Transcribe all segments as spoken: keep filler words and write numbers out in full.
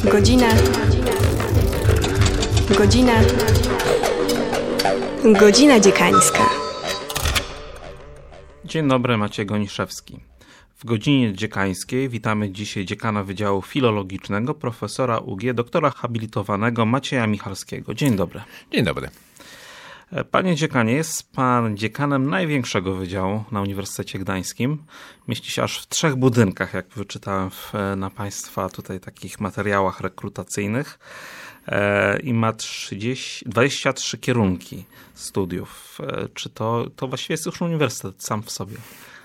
Godzina. Godzina. Godzina dziekańska. Dzień dobry, Maciej Goniszewski. W Godzinie Dziekańskiej witamy dzisiaj dziekana Wydziału Filologicznego, profesora U G, doktora habilitowanego Macieja Michalskiego. Dzień dobry. Dzień dobry. Panie dziekanie, jest pan dziekanem największego wydziału na Uniwersytecie Gdańskim. Mieści się aż w trzech budynkach, jak wyczytałem w, na państwa tutaj takich materiałach rekrutacyjnych. I ma trzydzieści, dwadzieścia trzy kierunki studiów. Czy to, to właściwie jest już uniwersytet sam w sobie?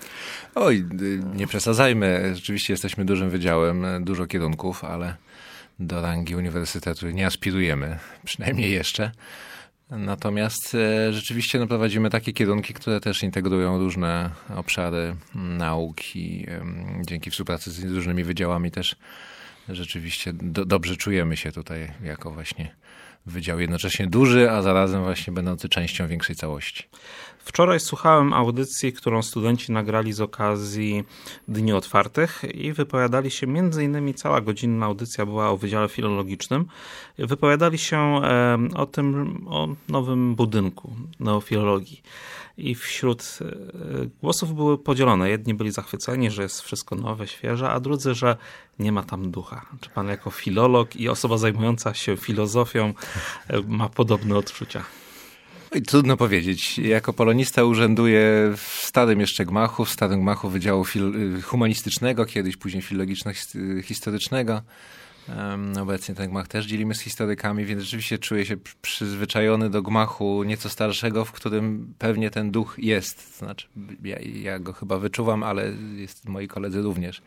Oj, nie przesadzajmy. Rzeczywiście jesteśmy dużym wydziałem, dużo kierunków, ale do rangi uniwersytetu nie aspirujemy, przynajmniej jeszcze. Natomiast e, rzeczywiście no, prowadzimy takie kierunki, które też integrują różne obszary nauki. E, dzięki współpracy z różnymi wydziałami też rzeczywiście do, dobrze czujemy się tutaj jako właśnie wydział jednocześnie duży, a zarazem właśnie będący częścią większej całości. Wczoraj słuchałem audycji, którą studenci nagrali z okazji Dni Otwartych i wypowiadali się, między innymi cała godzinna audycja była o Wydziale Filologicznym, wypowiadali się o tym, o nowym budynku neofilologii. I wśród głosów były podzielone. Jedni byli zachwyceni, że jest wszystko nowe, świeże, a drudzy, że nie ma tam ducha. Czy pan jako filolog i osoba zajmująca się filozofią ma podobne odczucia? I trudno powiedzieć. Jako polonista urzęduję w starym jeszcze gmachu, w starym gmachu Wydziału Fil- Humanistycznego, kiedyś później filologiczno-historycznego. Um, obecnie ten gmach też dzielimy z historykami, więc rzeczywiście czuję się przyzwyczajony do gmachu nieco starszego, w którym pewnie ten duch jest. To znaczy, ja, ja go chyba wyczuwam, ale jest, moi koledzy również.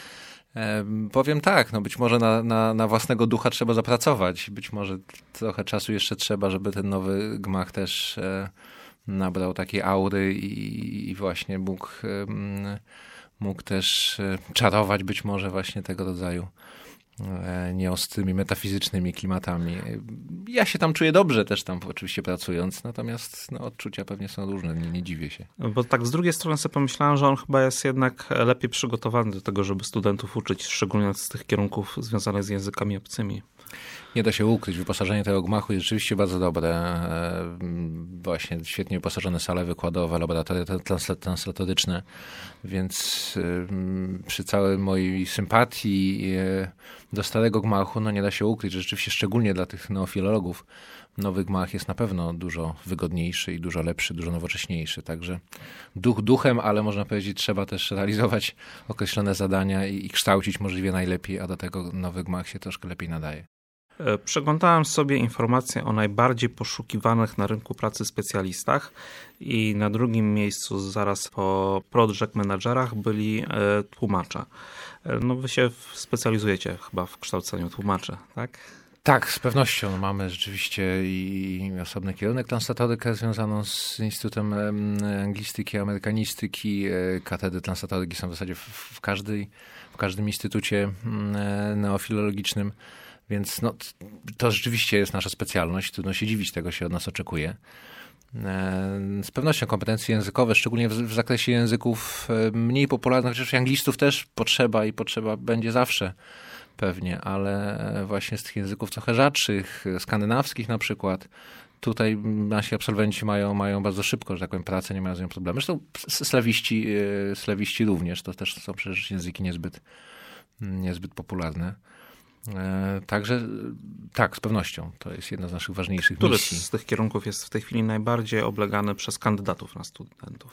Um, powiem tak, no być może na, na, na własnego ducha trzeba zapracować. Być może trochę czasu jeszcze trzeba, żeby ten nowy gmach też e, nabrał takiej aury i, i właśnie mógł, e, mógł też e, czarować być może właśnie tego rodzaju nieostrymi, metafizycznymi klimatami. Ja się tam czuję dobrze też tam oczywiście pracując, natomiast no, odczucia pewnie są różne, nie, nie dziwię się. Bo tak z drugiej strony sobie pomyślałem, że on chyba jest jednak lepiej przygotowany do tego, żeby studentów uczyć, szczególnie z tych kierunków związanych z językami obcymi. Nie da się ukryć, wyposażenie tego gmachu jest rzeczywiście bardzo dobre. Właśnie świetnie wyposażone sale wykładowe, laboratoria translatoryczne, więc przy całej mojej sympatii do starego gmachu, no nie da się ukryć, że rzeczywiście szczególnie dla tych neofilologów nowy gmach jest na pewno dużo wygodniejszy i dużo lepszy, dużo nowocześniejszy. Także duch duchem, ale można powiedzieć, trzeba też realizować określone zadania i, i kształcić możliwie najlepiej, a do tego nowy gmach się troszkę lepiej nadaje. Przeglądałem sobie informacje o najbardziej poszukiwanych na rynku pracy specjalistach i na drugim miejscu zaraz po project managerach byli tłumacze. No wy się specjalizujecie chyba w kształceniu tłumaczy, tak? Tak, z pewnością. Mamy rzeczywiście i osobny kierunek translatorykę związaną z Instytutem Anglistyki i Amerykanistyki. Katedry translatoryki są w zasadzie w, każdej, w każdym instytucie neofilologicznym. Więc no, to rzeczywiście jest nasza specjalność. Trudno się dziwić, tego się od nas oczekuje. Z pewnością kompetencje językowe, szczególnie w, w zakresie języków mniej popularnych, chociaż anglistów też potrzeba i potrzeba będzie zawsze pewnie, ale właśnie z tych języków trochę rzadszych, skandynawskich na przykład, tutaj nasi absolwenci mają, mają bardzo szybko, że tak powiem, pracę, nie mają z nią problemu. Zresztą slawiści, slawiści również, to też są przecież języki niezbyt, niezbyt popularne. Także tak, z pewnością. To jest jedna z naszych ważniejszych Który misji. z tych kierunków jest w tej chwili najbardziej oblegany przez kandydatów na studentów?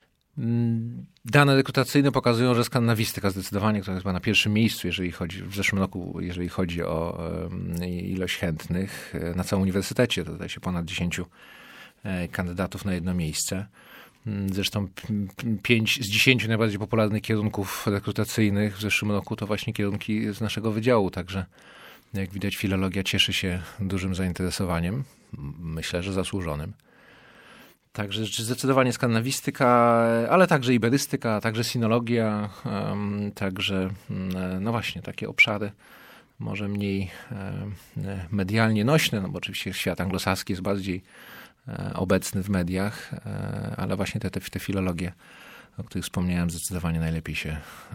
Dane rekrutacyjne pokazują, że skandynawistyka zdecydowanie, która jest chyba na pierwszym miejscu, jeżeli chodzi w zeszłym roku, jeżeli chodzi o ilość chętnych na całym uniwersytecie. To zdaje się ponad dziesięciu kandydatów na jedno miejsce. Zresztą pięć z dziesięciu najbardziej popularnych kierunków rekrutacyjnych w zeszłym roku to właśnie kierunki z naszego wydziału. Także jak widać filologia cieszy się dużym zainteresowaniem. Myślę, że zasłużonym. Także zdecydowanie skandynawistyka, ale także iberystyka, także sinologia, także no właśnie takie obszary może mniej medialnie nośne, no bo oczywiście świat anglosaski jest bardziej obecny w mediach, ale właśnie te, te, te filologie o których wspomniałem, zdecydowanie najlepiej się,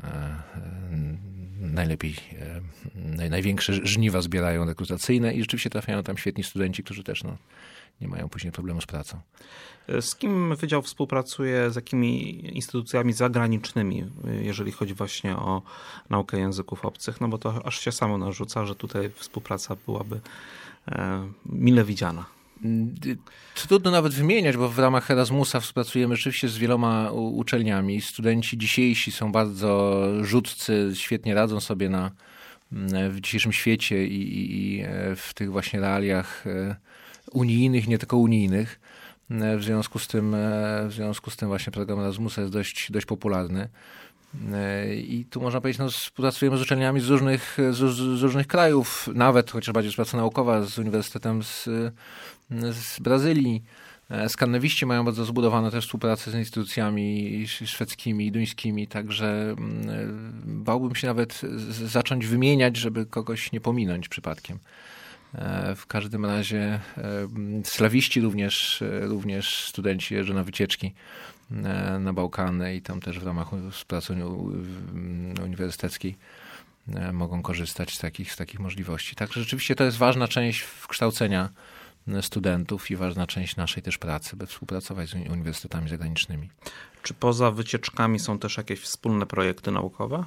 najlepiej, naj, największe żniwa zbierają rekrutacyjne i rzeczywiście trafiają tam świetni studenci, którzy też no, nie mają później problemu z pracą. Z kim wydział współpracuje, z jakimi instytucjami zagranicznymi, jeżeli chodzi właśnie o naukę języków obcych? No bo to aż się samo narzuca, że tutaj współpraca byłaby mile widziana. Trudno nawet wymieniać, bo w ramach Erasmusa współpracujemy rzeczywiście z wieloma uczelniami. Studenci dzisiejsi są bardzo rzutcy, świetnie radzą sobie na, w dzisiejszym świecie i, i w tych właśnie realiach unijnych, nie tylko unijnych. W związku z tym, w związku z tym właśnie program Erasmusa jest dość, dość popularny. I tu można powiedzieć, no, współpracujemy z uczelniami z różnych, z, z różnych krajów, nawet chociaż bardziej z praca naukowa, z Uniwersytetem z, z Brazylii. Skandynawiści mają bardzo zbudowaną też współpracę z instytucjami szwedzkimi i duńskimi, także bałbym się nawet zacząć wymieniać, żeby kogoś nie pominąć przypadkiem. W każdym razie slawiści również, również studenci jeżdżą na wycieczki na Bałkany i tam też w ramach współpracy uniwersyteckiej mogą korzystać z takich, z takich możliwości. Także rzeczywiście to jest ważna część kształcenia studentów i ważna część naszej też pracy, by współpracować z uniwersytetami zagranicznymi. Czy poza wycieczkami są też jakieś wspólne projekty naukowe?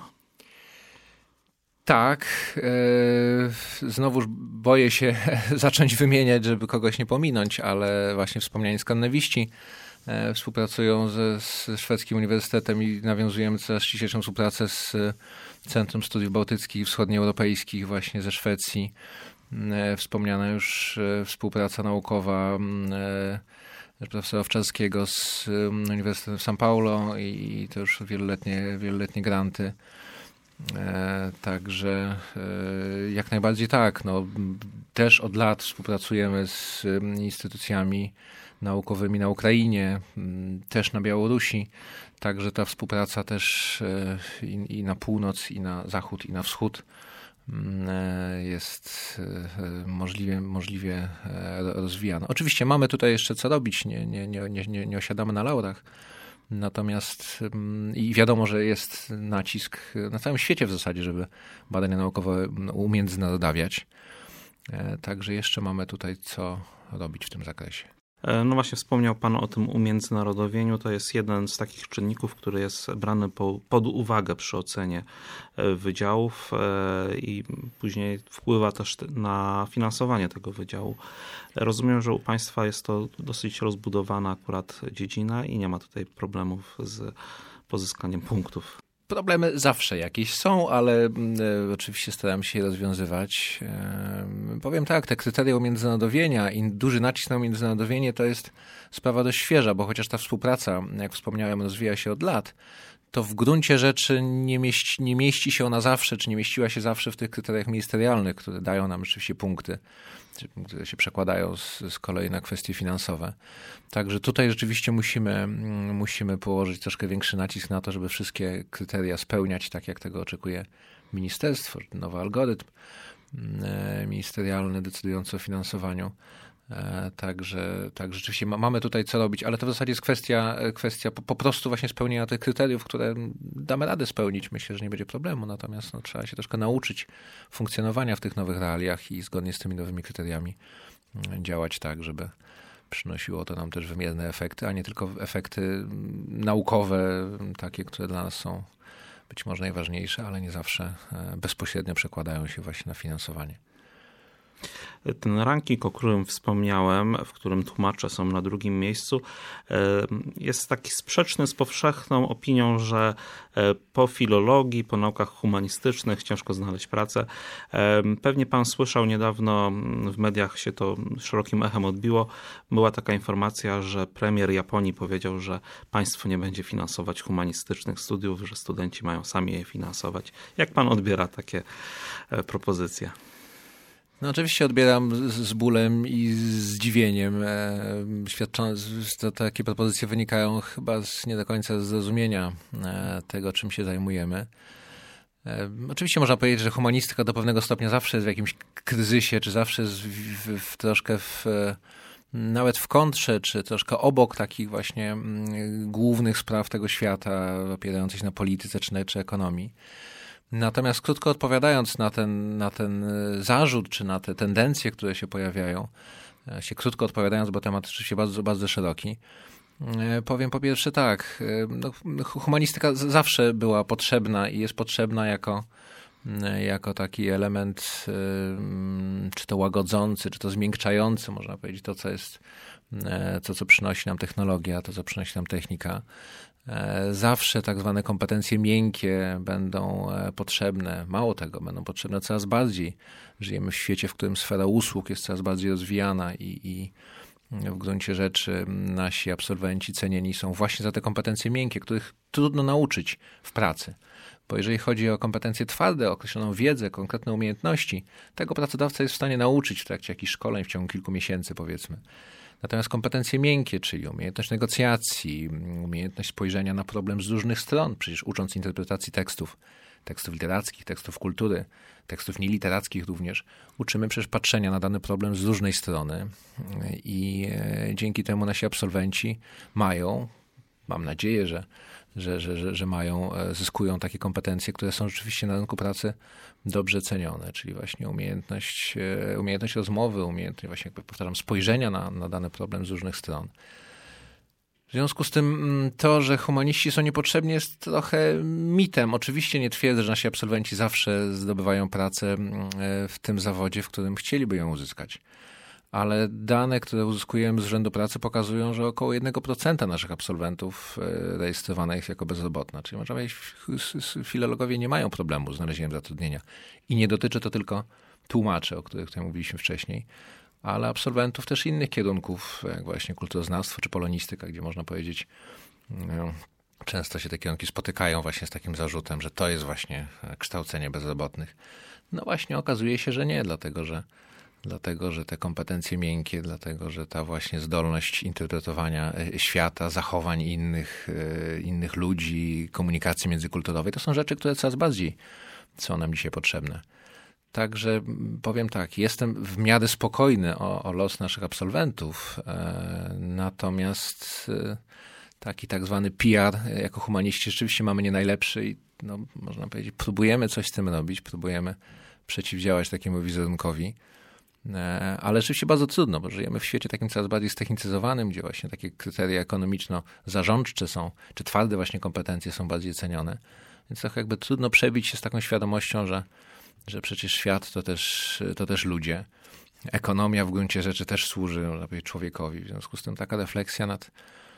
Tak. Znowuż boję się zacząć wymieniać, żeby kogoś nie pominąć, ale właśnie wspomniani skandynawiści współpracują ze, z szwedzkim uniwersytetem i nawiązujemy coraz ściślejszą współpracę z Centrum Studiów Bałtyckich i Wschodnioeuropejskich właśnie ze Szwecji. Wspomniana już współpraca naukowa profesora Owczarskiego z Uniwersytetem w São Paulo i to już wieloletnie, wieloletnie granty. Także jak najbardziej tak. No, też od lat współpracujemy z instytucjami naukowymi na Ukrainie, też na Białorusi. Także ta współpraca też i, i na północ, i na zachód, i na wschód jest możliwie, możliwie rozwijana. Oczywiście mamy tutaj jeszcze co robić, nie, nie, nie, nie, nie osiadamy na laurach. Natomiast i wiadomo, że jest nacisk na całym świecie w zasadzie, żeby badania naukowe umiędzynarodawiać. Także jeszcze mamy tutaj co robić w tym zakresie. No właśnie wspomniał Pan o tym umiędzynarodowieniu. To jest jeden z takich czynników, który jest brany po, pod uwagę przy ocenie wydziałów i później wpływa też na finansowanie tego wydziału. Rozumiem, że u Państwa jest to dosyć rozbudowana akurat dziedzina i nie ma tutaj problemów z pozyskaniem punktów. Problemy zawsze jakieś są, ale e, oczywiście staram się je rozwiązywać. E, powiem tak, te kryteria umiędzynarodowienia i duży nacisk na umiędzynarodowienie to jest sprawa dość świeża, bo chociaż ta współpraca, jak wspomniałem, rozwija się od lat, to w gruncie rzeczy nie mieści, nie mieści się ona zawsze, czy nie mieściła się zawsze w tych kryteriach ministerialnych, które dają nam rzeczywiście punkty, które się przekładają z, z kolei na kwestie finansowe. Także tutaj rzeczywiście musimy, musimy położyć troszkę większy nacisk na to, żeby wszystkie kryteria spełniać tak, jak tego oczekuje ministerstwo, nowy algorytm ministerialny decydujący o finansowaniu. Także, tak rzeczywiście mamy tutaj co robić, ale to w zasadzie jest kwestia, kwestia po, po prostu właśnie spełnienia tych kryteriów, które damy radę spełnić. Myślę, że nie będzie problemu, natomiast no, trzeba się troszkę nauczyć funkcjonowania w tych nowych realiach i zgodnie z tymi nowymi kryteriami działać tak, żeby przynosiło to nam też wymierne efekty, a nie tylko efekty naukowe, takie, które dla nas są być może najważniejsze, ale nie zawsze bezpośrednio przekładają się właśnie na finansowanie. Ten ranking, o którym wspomniałem, w którym tłumacze są na drugim miejscu, jest taki sprzeczny z powszechną opinią, że po filologii, po naukach humanistycznych ciężko znaleźć pracę. Pewnie pan słyszał niedawno, w mediach się to szerokim echem odbiło, była taka informacja, że premier Japonii powiedział, że państwo nie będzie finansować humanistycznych studiów, że studenci mają sami je finansować. Jak pan odbiera takie propozycje? No oczywiście odbieram z, z bólem i z zdziwieniem. E, świadcząc, że takie propozycje wynikają chyba z nie do końca zrozumienia e, tego, czym się zajmujemy. E, oczywiście można powiedzieć, że humanistyka do pewnego stopnia zawsze jest w jakimś kryzysie, czy zawsze jest w, w, w troszkę w, nawet w kontrze, czy troszkę obok takich właśnie głównych spraw tego świata, opierających się na polityce czy, czy ekonomii. Natomiast krótko odpowiadając na ten, na ten zarzut, czy na te tendencje, które się pojawiają, się krótko odpowiadając, bo temat oczywiście bardzo, bardzo szeroki, powiem po pierwsze tak, no, humanistyka zawsze była potrzebna i jest potrzebna jako, jako taki element, czy to łagodzący, czy to zmiękczający, można powiedzieć, to co jest, to co przynosi nam technologia, to co przynosi nam technika. Zawsze tak zwane kompetencje miękkie będą potrzebne. Mało tego, będą potrzebne coraz bardziej. Żyjemy w świecie, w którym sfera usług jest coraz bardziej rozwijana i, i w gruncie rzeczy nasi absolwenci cenieni są właśnie za te kompetencje miękkie, których trudno nauczyć w pracy. Bo jeżeli chodzi o kompetencje twarde, o określoną wiedzę, konkretne umiejętności, tego pracodawca jest w stanie nauczyć w trakcie jakichś szkoleń w ciągu kilku miesięcy, powiedzmy. Natomiast kompetencje miękkie, czyli umiejętność negocjacji, umiejętność spojrzenia na problem z różnych stron, przecież ucząc interpretacji tekstów, tekstów literackich, tekstów kultury, tekstów nieliterackich również, uczymy przecież patrzenia na dany problem z różnej strony i dzięki temu nasi absolwenci mają, mam nadzieję, że Że, że, że, że mają, zyskują takie kompetencje, które są rzeczywiście na rynku pracy dobrze cenione, czyli właśnie umiejętność, umiejętność rozmowy, umiejętność właśnie, jakby powtarzam, spojrzenia na, na dany problem z różnych stron. W związku z tym to, że humaniści są niepotrzebni, jest trochę mitem. Oczywiście nie twierdzę, że nasi absolwenci zawsze zdobywają pracę w tym zawodzie, w którym chcieliby ją uzyskać. Ale dane, które uzyskujemy z Urzędu Pracy, pokazują, że około jednego procenta naszych absolwentów rejestrowanych jest jako bezrobotna. Czyli można powiedzieć, filologowie nie mają problemu z znalezieniem zatrudnienia. I nie dotyczy to tylko tłumaczy, o których tutaj mówiliśmy wcześniej, ale absolwentów też innych kierunków, jak właśnie kulturoznawstwo czy polonistyka, gdzie można powiedzieć, no, często się te kierunki spotykają właśnie z takim zarzutem, że to jest właśnie kształcenie bezrobotnych. No właśnie okazuje się, że nie, dlatego że Dlatego, że te kompetencje miękkie, dlatego, że ta właśnie zdolność interpretowania świata, zachowań innych, innych ludzi, komunikacji międzykulturowej, to są rzeczy, które coraz bardziej są nam dzisiaj potrzebne. Także powiem tak, jestem w miarę spokojny o, o los naszych absolwentów, natomiast taki tak zwany P R jako humaniści rzeczywiście mamy nie najlepszy i no, można powiedzieć, próbujemy coś z tym robić, próbujemy przeciwdziałać takiemu wizerunkowi. Ale rzeczywiście bardzo trudno, bo żyjemy w świecie takim coraz bardziej ztechnicyzowanym, gdzie właśnie takie kryteria ekonomiczno-zarządcze są, czy twarde właśnie kompetencje są bardziej cenione. Więc trochę jakby trudno przebić się z taką świadomością, że, że przecież świat to też, to też ludzie. Ekonomia w gruncie rzeczy też służy, można powiedzieć, człowiekowi. W związku z tym taka refleksja nad,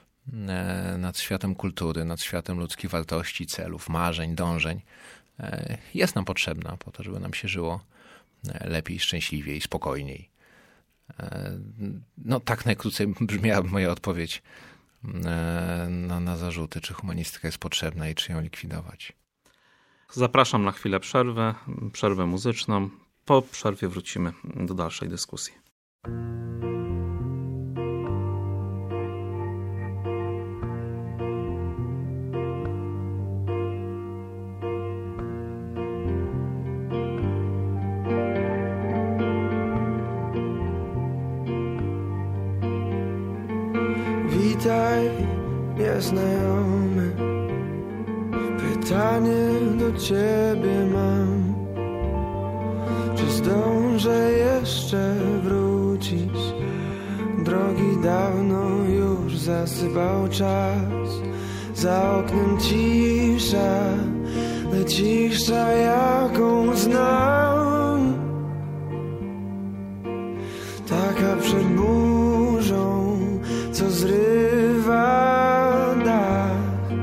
nad światem kultury, nad światem ludzkich wartości, celów, marzeń, dążeń jest nam potrzebna po to, żeby nam się żyło lepiej, szczęśliwiej, spokojniej. No tak najkrócej brzmiała moja odpowiedź na, na zarzuty, czy humanistyka jest potrzebna i czy ją likwidować. Zapraszam na chwilę przerwę, przerwę muzyczną. Po przerwie wrócimy do dalszej dyskusji. Witaj, nieznajomy, pytanie do ciebie mam. Czy zdążę jeszcze wrócić? Drogi dawno już zasypał czas. Za oknem cisza, lecz cisza jaką znam. Taka przed burzą, co zrywa dach.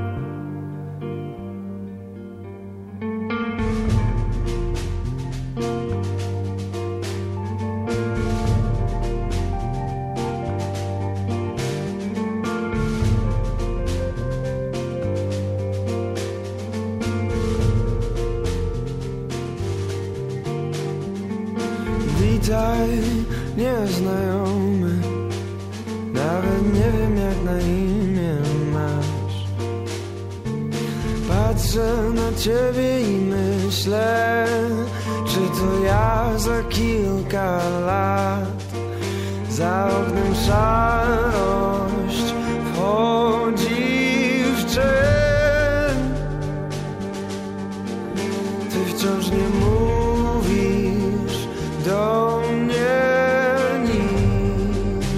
Witaj, nieznajomy, nawet nie wiem jak na imię masz. Patrzę na ciebie i myślę, czy to ja za kilka lat Za oknem szarość wchodzi w cień. Ty wciąż nie mówisz do mnie nic.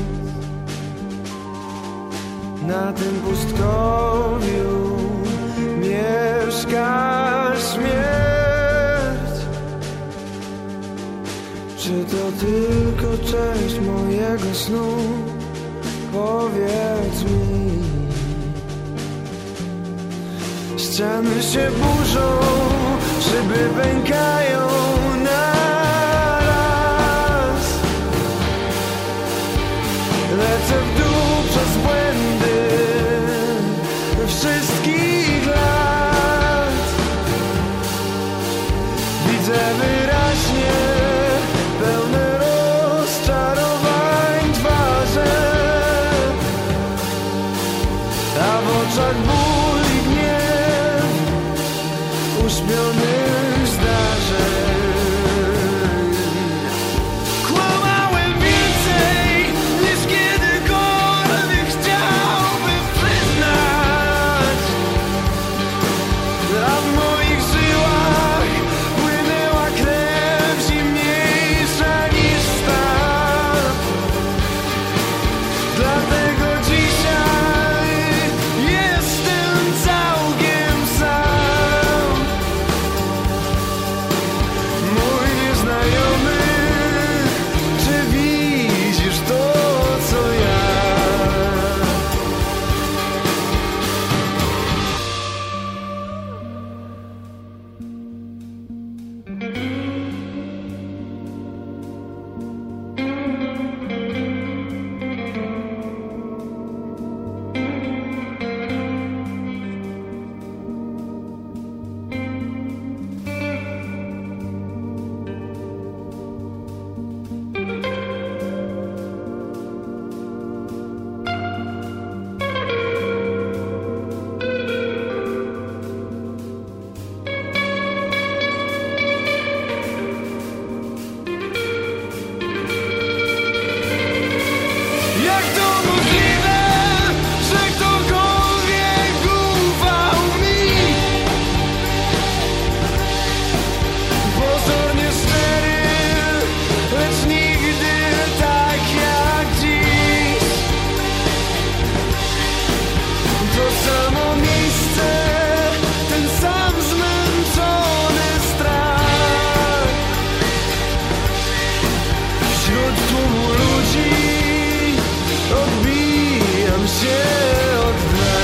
Na tym pustkowiu mieszka śmierć. Czy to tylko część mojego snu? Powiedz mi. Ściany się burzą, szyby pękają naraz. Lecę w dół przez błędy wszystkich lat. Widzę wyraźnie pełne rozczarowań twarze, a w oczach ból i gniew uśpionych zdarzeń. Kłamałem więcej niż kiedykolwiek chciałbym przyznać, a w moich żyłach płynęła krew zimniejsza niż stal. Dlatego dzisiaj jestem całkiem sam. Mój nieznajomy, czy widzisz to, co ja? Jak to możliwe, że ktokolwiek ufał mi? Pozornie szczery, lecz nigdy tak jak dziś. To samo miejsce, ten sam zmęczony strach. Wśród tłumu ludzi odbijam się od dna.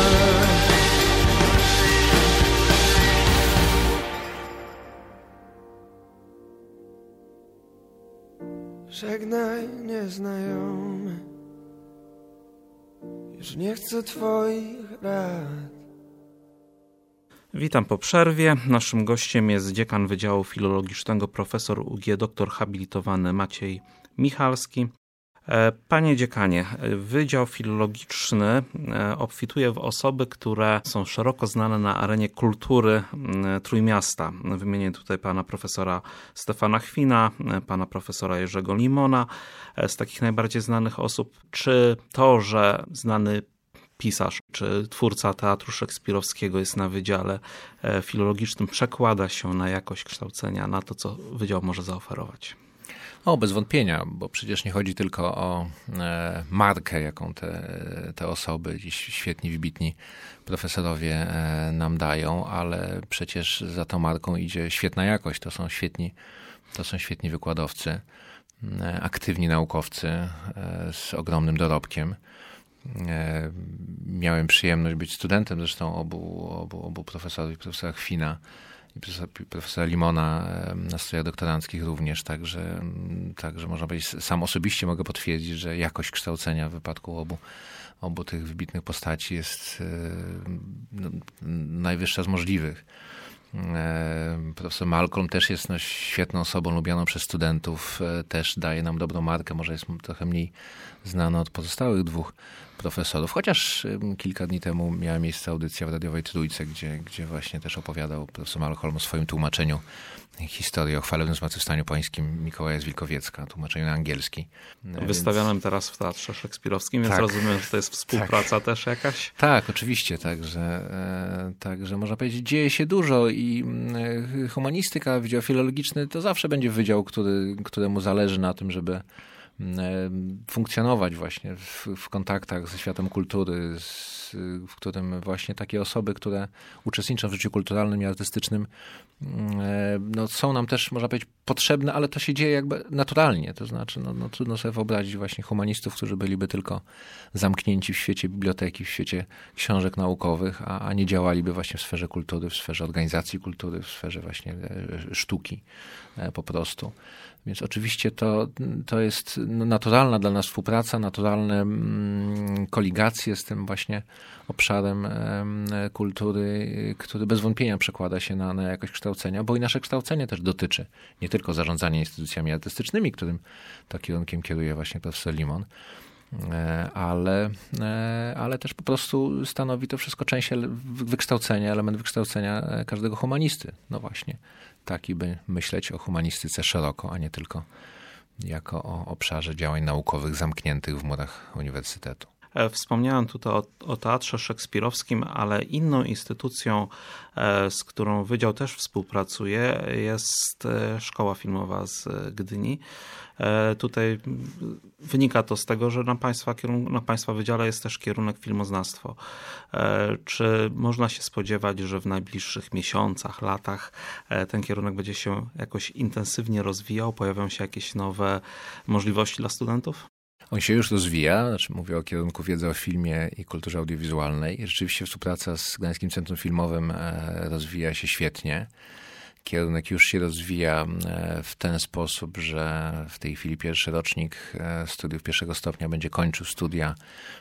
Żegnaj, nieznajomy, już nie chcę twoich rad. Witam po przerwie. Naszym gościem jest dziekan Wydziału Filologicznego, profesor U G, doktor habilitowany Maciej Michalski. Panie dziekanie, Wydział Filologiczny obfituje w osoby, które są szeroko znane na arenie kultury Trójmiasta. Wymienię tutaj pana profesora Stefana Chwina, pana profesora Jerzego Limona. Z takich najbardziej znanych osób, czy to, że znany pisarz czy twórca teatru szekspirowskiego jest na Wydziale Filologicznym, przekłada się na jakość kształcenia, na to, co Wydział może zaoferować? O, bez wątpienia, bo przecież nie chodzi tylko o e, markę, jaką te, te osoby, dziś świetni, wybitni profesorowie e, nam dają, ale przecież za tą marką idzie świetna jakość. To są świetni, to są świetni wykładowcy, e, aktywni naukowcy e, z ogromnym dorobkiem. E, miałem przyjemność być studentem zresztą obu, obu, obu profesorów, profesora Chwina i profesora, profesora Limona na studiach doktoranckich również, także, także można powiedzieć, sam osobiście mogę potwierdzić, że jakość kształcenia w wypadku obu, obu tych wybitnych postaci jest no, najwyższa z możliwych. Profesor Malcolm też jest no, świetną osobą, lubianą przez studentów, też daje nam dobrą markę, może jest trochę mniej znany od pozostałych dwóch profesorów, chociaż kilka dni temu miała miejsce audycja w radiowej Trójce, gdzie, gdzie właśnie też opowiadał profesor Malcolm o swoim tłumaczeniu historii o chwalebnym zmartwychwstaniu pańskim Mikołaja z Wilkowiecka, tłumaczeniu na angielski. Wystawianym więc... teraz w Teatrze Szekspirowskim, więc tak, rozumiem, że to jest współpraca tak. też jakaś? Tak, oczywiście, także, e, także można powiedzieć, dzieje się dużo i e, humanistyka, wydział filologiczny to zawsze będzie wydział, który, któremu zależy na tym, żeby funkcjonować właśnie w, w kontaktach ze światem kultury, z, w którym właśnie takie osoby, które uczestniczą w życiu kulturalnym i artystycznym, no, są nam też, można powiedzieć, potrzebne, ale to się dzieje jakby naturalnie. To znaczy, no, no, trudno sobie wyobrazić właśnie humanistów, którzy byliby tylko zamknięci w świecie biblioteki, w świecie książek naukowych, a, a nie działaliby właśnie w sferze kultury, w sferze organizacji kultury, w sferze właśnie sztuki po prostu. Więc oczywiście to, to jest naturalna dla nas współpraca, naturalne koligacje z tym właśnie obszarem kultury, który bez wątpienia przekłada się na, na jakość kształcenia, bo i nasze kształcenie też dotyczy nie tylko zarządzania instytucjami artystycznymi, którym to kierunkiem kieruje właśnie profesor Limon, ale, ale też po prostu stanowi to wszystko część wykształcenia, element wykształcenia każdego humanisty. No właśnie, taki by myśleć o humanistyce szeroko, a nie tylko jako o obszarze działań naukowych zamkniętych w murach uniwersytetu. Wspomniałem tutaj o, o Teatrze Szekspirowskim, ale inną instytucją, z którą Wydział też współpracuje, jest Szkoła Filmowa z Gdyni. Tutaj wynika to z tego, że na Państwa, na Państwa Wydziale jest też kierunek filmoznawstwo. Czy można się spodziewać, że w najbliższych miesiącach, latach ten kierunek będzie się jakoś intensywnie rozwijał? Pojawią się jakieś nowe możliwości dla studentów? On się już rozwija, znaczy mówię o kierunku wiedzy o filmie i kulturze audiowizualnej. Rzeczywiście współpraca z Gdańskim Centrum Filmowym rozwija się świetnie. Kierunek już się rozwija w ten sposób, że w tej chwili pierwszy rocznik studiów pierwszego stopnia będzie kończył studia.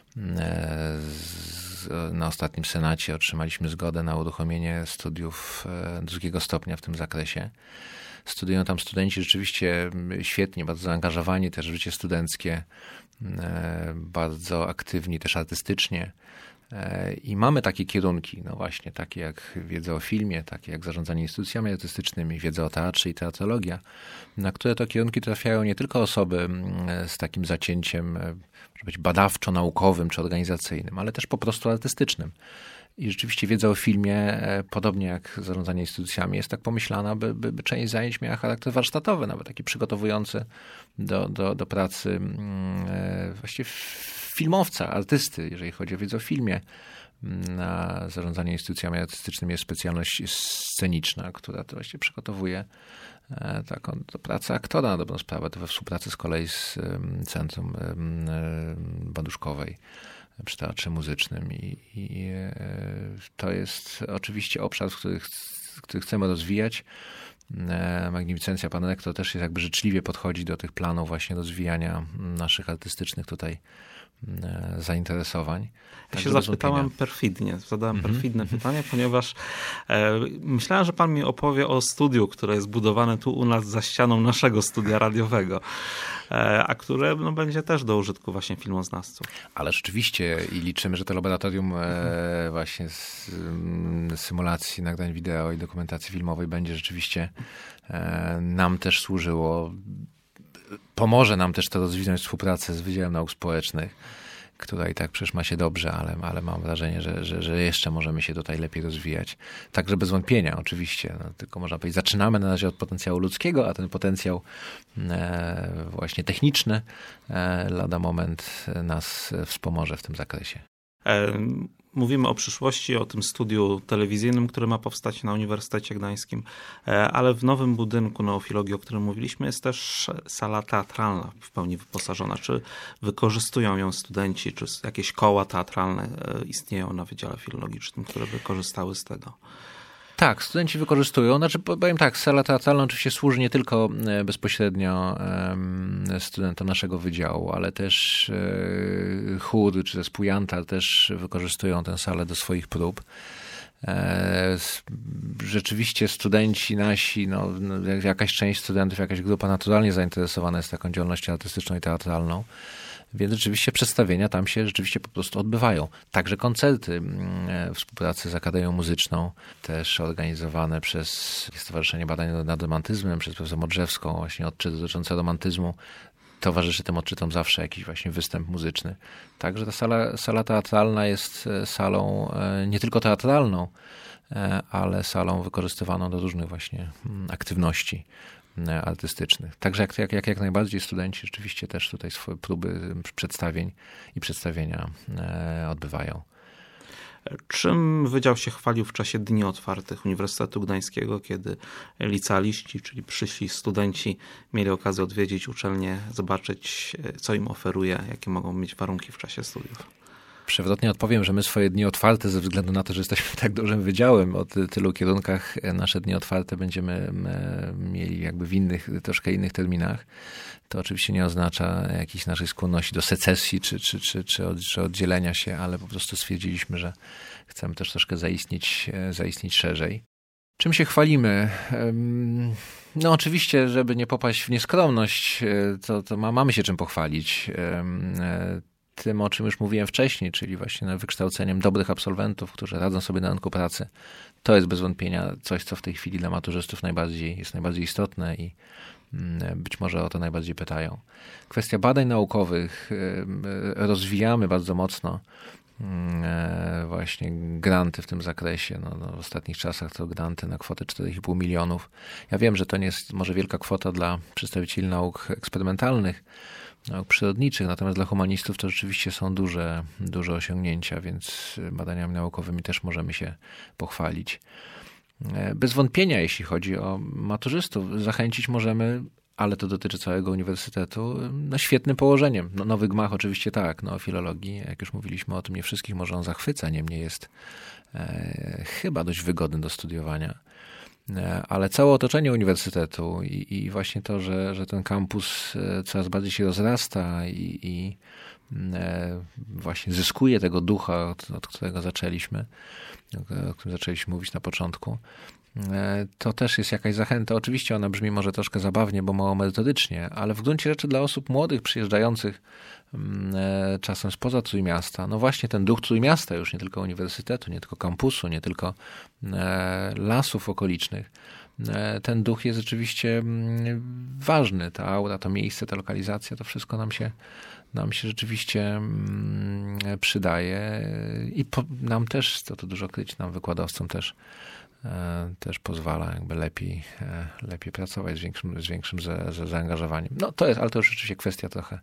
Na ostatnim senacie otrzymaliśmy zgodę na uruchomienie studiów drugiego stopnia w tym zakresie. Studiują tam studenci rzeczywiście świetnie, bardzo zaangażowani też w życie studenckie, bardzo aktywni też artystycznie. I mamy takie kierunki, no właśnie, takie jak wiedza o filmie, takie jak zarządzanie instytucjami artystycznymi, wiedza o teatrze i teatrologia, na które to kierunki trafiają nie tylko osoby z takim zacięciem, może być badawczo-naukowym czy organizacyjnym, ale też po prostu artystycznym. I rzeczywiście wiedza o filmie, podobnie jak zarządzanie instytucjami, jest tak pomyślana, by, by, by część zajęć miała charakter warsztatowy, nawet taki przygotowujący do, do, do pracy właściwie filmowca, artysty, jeżeli chodzi o wiedzę o filmie. Na zarządzanie instytucjami artystycznymi jest specjalność sceniczna, która to właściwie przygotowuje taką do pracy aktora na dobrą sprawę, to we współpracy z kolei z Centrum Banduszkowej przy Teatrze Muzycznym i, i to jest oczywiście obszar, który, który chcemy rozwijać. Magnificencja Pan Rektor też jest jakby życzliwie podchodzi do tych planów właśnie rozwijania naszych artystycznych tutaj zainteresowań. Ja się zapytałem perfidnie, zadałem mm-hmm. perfidne pytanie, ponieważ e, myślałem, że pan mi opowie o studiu, które jest budowane tu u nas za ścianą naszego studia radiowego, e, a które no, będzie też do użytku właśnie filmoznawców. Ale rzeczywiście i liczymy, że to laboratorium e, właśnie z, z symulacji nagrań wideo i dokumentacji filmowej będzie rzeczywiście e, nam też służyło. Pomoże nam też to rozwinąć współpracę z Wydziałem Nauk Społecznych, która i tak przecież ma się dobrze, ale, ale mam wrażenie, że, że, że jeszcze możemy się tutaj lepiej rozwijać. Także bez wątpienia, oczywiście. No, tylko można powiedzieć, zaczynamy na razie od potencjału ludzkiego, a ten potencjał e, właśnie techniczny e, lada moment nas wspomoże w tym zakresie. Mówimy o przyszłości, o tym studiu telewizyjnym, które ma powstać na Uniwersytecie Gdańskim, ale w nowym budynku neofilologii, o którym mówiliśmy, jest też sala teatralna w pełni wyposażona. Czy wykorzystują ją studenci, czy jakieś koła teatralne istnieją na Wydziale Filologicznym, które by korzystały z tego? Tak, studenci wykorzystują. Znaczy, powiem tak, sala teatralna oczywiście służy nie tylko bezpośrednio studentom naszego wydziału, ale też chór czy zespół Jantar też wykorzystują tę salę do swoich prób. Rzeczywiście studenci nasi, no, jakaś część studentów, jakaś grupa naturalnie zainteresowana jest taką działalnością artystyczną i teatralną. Więc rzeczywiście przedstawienia tam się rzeczywiście po prostu odbywają. Także koncerty, współpracy z Akademią Muzyczną, też organizowane przez Stowarzyszenie Badań nad Romantyzmem, przez profesor Modrzewską, właśnie odczyty dotyczące romantyzmu. Towarzyszy tym odczytom zawsze jakiś właśnie występ muzyczny. Także ta sala, sala teatralna jest salą nie tylko teatralną, ale salą wykorzystywaną do różnych właśnie aktywności artystycznych. Także jak, jak, jak, jak najbardziej studenci rzeczywiście też tutaj swoje próby przedstawień i przedstawienia odbywają. Czym Wydział się chwalił w czasie Dni Otwartych Uniwersytetu Gdańskiego, kiedy licealiści, czyli przyszli studenci, mieli okazję odwiedzić uczelnię, zobaczyć, co im oferuje, jakie mogą mieć warunki w czasie studiów? Przewrotnie odpowiem, że my swoje dni otwarte, ze względu na to, że jesteśmy tak dużym wydziałem o ty, tylu kierunkach, nasze dni otwarte będziemy mieli jakby w innych, troszkę innych terminach. To oczywiście nie oznacza jakiejś naszej skłonności do secesji czy, czy, czy, czy, od, czy oddzielenia się, ale po prostu stwierdziliśmy, że chcemy też troszkę zaistnieć, zaistnieć szerzej. Czym się chwalimy? No oczywiście, żeby nie popaść w nieskromność, to, to ma, mamy się czym pochwalić. Tym, o czym już mówiłem wcześniej, czyli właśnie wykształceniem dobrych absolwentów, którzy radzą sobie na rynku pracy. To jest bez wątpienia coś, co w tej chwili dla maturzystów najbardziej, jest najbardziej istotne i być może o to najbardziej pytają. Kwestia badań naukowych. Rozwijamy bardzo mocno właśnie granty w tym zakresie. No, no w ostatnich czasach to granty na kwotę cztery i pół milionów. Ja wiem, że to nie jest może wielka kwota dla przedstawicieli nauk eksperymentalnych, nauk przyrodniczych, natomiast dla humanistów to rzeczywiście są duże, duże osiągnięcia, więc badaniami naukowymi też możemy się pochwalić. Bez wątpienia, jeśli chodzi o maturzystów, zachęcić możemy, ale to dotyczy całego uniwersytetu, no świetnym położeniem. No, nowy gmach oczywiście tak, no o filologii, jak już mówiliśmy o tym, nie wszystkich może on zachwyca, niemniej jest e, chyba dość wygodny do studiowania. Ale całe otoczenie uniwersytetu i, i właśnie to, że, że ten kampus coraz bardziej się rozrasta i, i właśnie zyskuje tego ducha, od, od którego zaczęliśmy, o którym zaczęliśmy mówić na początku, to też jest jakaś zachęta. Oczywiście ona brzmi może troszkę zabawnie, bo mało merytorycznie, ale w gruncie rzeczy dla osób młodych, przyjeżdżających czasem spoza Trójmiasta, no właśnie ten duch Trójmiasta, już nie tylko uniwersytetu, nie tylko kampusu, nie tylko lasów okolicznych, ten duch jest rzeczywiście ważny. Ta aura, to miejsce, ta lokalizacja, to wszystko nam się, nam się rzeczywiście przydaje i po, nam też, co tu dużo kryć, nam wykładowcom też też pozwala jakby lepiej, lepiej pracować z większym, z większym za, za zaangażowaniem. No to jest, ale to już rzeczywiście kwestia trochę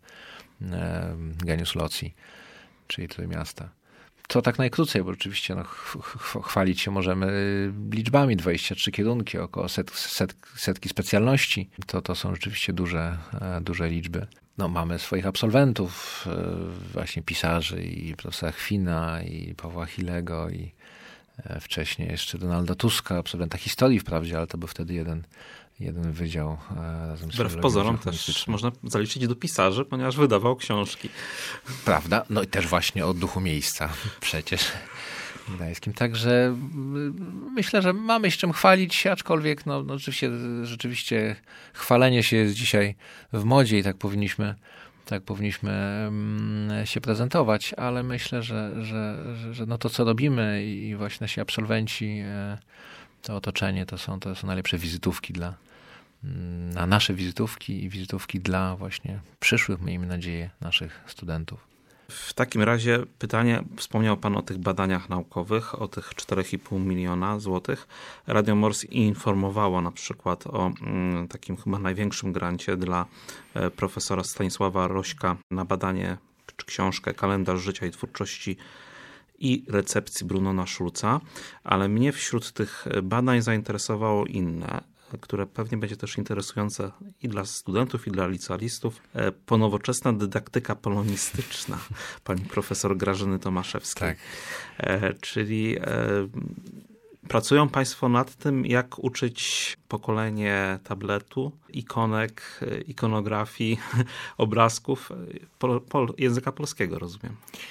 genius loci, czyli Trójmiasta. To tak najkrócej, bo rzeczywiście no, ch- ch- chwalić się możemy liczbami, dwadzieścia trzy kierunki, około set, set, setki specjalności. To, to są rzeczywiście duże, duże liczby. No, mamy swoich absolwentów, właśnie pisarzy i profesora Chwina i Pawła Chilego i wcześniej jeszcze Donalda Tuska, absolwenta historii wprawdzie, ale to był wtedy jeden, jeden wydział razem z Wbrew pozorom też można zaliczyć do pisarzy, ponieważ wydawał książki. Prawda? No i też właśnie o duchu miejsca przecież gdańskim. Także myślę, że mamy się czym chwalić, aczkolwiek no, no rzeczywiście, rzeczywiście chwalenie się jest dzisiaj w modzie i tak powinniśmy Tak powinniśmy się prezentować, ale myślę, że, że, że no to, co robimy i właśnie nasi absolwenci, to otoczenie, to są, to są najlepsze wizytówki dla, na nasze wizytówki i wizytówki dla właśnie przyszłych, miejmy nadzieję, naszych studentów. W takim razie pytanie, wspomniał Pan o tych badaniach naukowych, o tych cztery i pół miliona złotych. Radio Mors informowało na przykład o mm, takim chyba największym grancie dla e, profesora Stanisława Rośka na badanie czy książkę Kalendarz życia i twórczości i recepcji Brunona Schulza, ale mnie wśród tych badań zainteresowało inne, które pewnie będzie też interesujące i dla studentów, i dla licealistów. Ponowoczesna dydaktyka polonistyczna pani profesor Grażyny Tomaszewskiej. Tak. E, czyli e, pracują Państwo nad tym, jak uczyć pokolenie tabletu, ikonek, ikonografii, obrazków pol, pol, języka polskiego, rozumiem.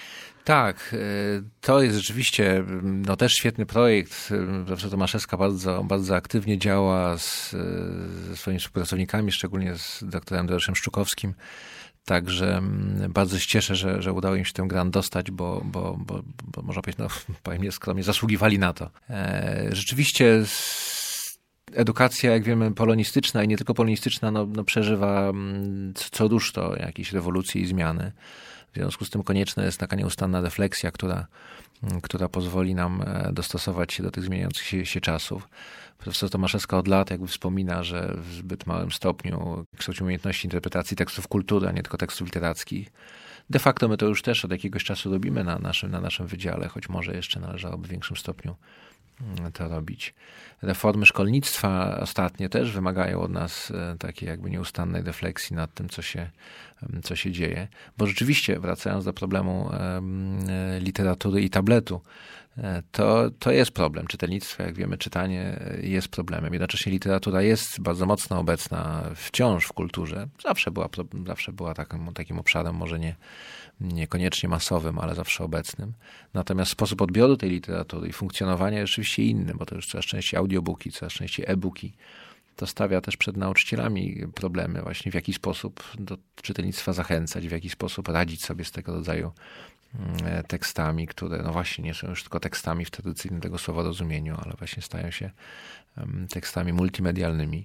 Tak, to jest rzeczywiście no, też świetny projekt. Profesor Tomaszewska bardzo, bardzo aktywnie działa z, ze swoimi współpracownikami, szczególnie z doktorem Dariuszem Szczukowskim. Także bardzo się cieszę, że, że udało im się ten grant dostać, bo, bo, bo, bo można powiedzieć, no powiem nieskromnie, zasługiwali na to. Rzeczywiście edukacja, jak wiemy, polonistyczna i nie tylko polonistyczna, no, no przeżywa co rusz to jakieś rewolucje i zmiany. W związku z tym konieczna jest taka nieustanna refleksja, która, która pozwoli nam dostosować się do tych zmieniających się, się czasów. Profesor Tomaszewska od lat jakby wspomina, że w zbyt małym stopniu kształci umiejętności interpretacji tekstów kultury, a nie tylko tekstów literackich. De facto my to już też od jakiegoś czasu robimy na naszym, na naszym wydziale, choć może jeszcze należałoby w większym stopniu to robić. Reformy szkolnictwa ostatnie też wymagają od nas takiej jakby nieustannej refleksji nad tym, co się, co się dzieje. Bo rzeczywiście, wracając do problemu literatury i tabletu, to, to jest problem. Czytelnictwo, jak wiemy, czytanie jest problemem. Jednocześnie literatura jest bardzo mocno obecna wciąż w kulturze. Zawsze była, zawsze była takim, takim obszarem, może nie niekoniecznie masowym, ale zawsze obecnym. Natomiast sposób odbioru tej literatury i funkcjonowania jest rzeczywiście inny, bo to już coraz częściej audiobooki, coraz częściej e-booki. To stawia też przed nauczycielami problemy właśnie w jaki sposób do czytelnictwa zachęcać, w jaki sposób radzić sobie z tego rodzaju tekstami, które no właśnie nie są już tylko tekstami w tradycyjnym tego słowa rozumieniu, ale właśnie stają się tekstami multimedialnymi.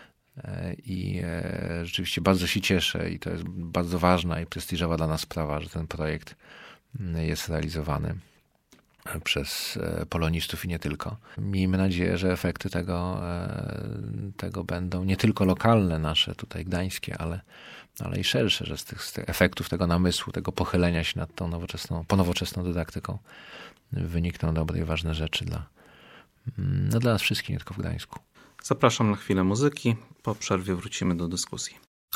I rzeczywiście bardzo się cieszę i to jest bardzo ważna i prestiżowa dla nas sprawa, że ten projekt jest realizowany przez polonistów i nie tylko. Miejmy nadzieję, że efekty tego, tego będą nie tylko lokalne nasze, tutaj gdańskie, ale, ale i szersze, że z tych, z tych efektów tego namysłu, tego pochylenia się nad tą nowoczesną, ponowoczesną dydaktyką wynikną dobre i ważne rzeczy dla, no dla nas wszystkich, nie tylko w Gdańsku. Zapraszam na chwilę muzyki. Po przerwie wrócimy do dyskusji.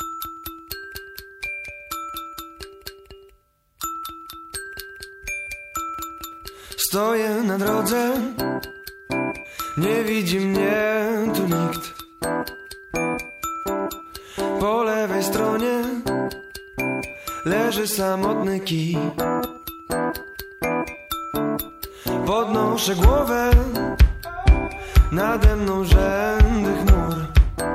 Stoję na drodze, nie widzi mnie tu nikt. Po lewej stronie leży samotny kij. Podnoszę głowę, nade mną rzędy chmur.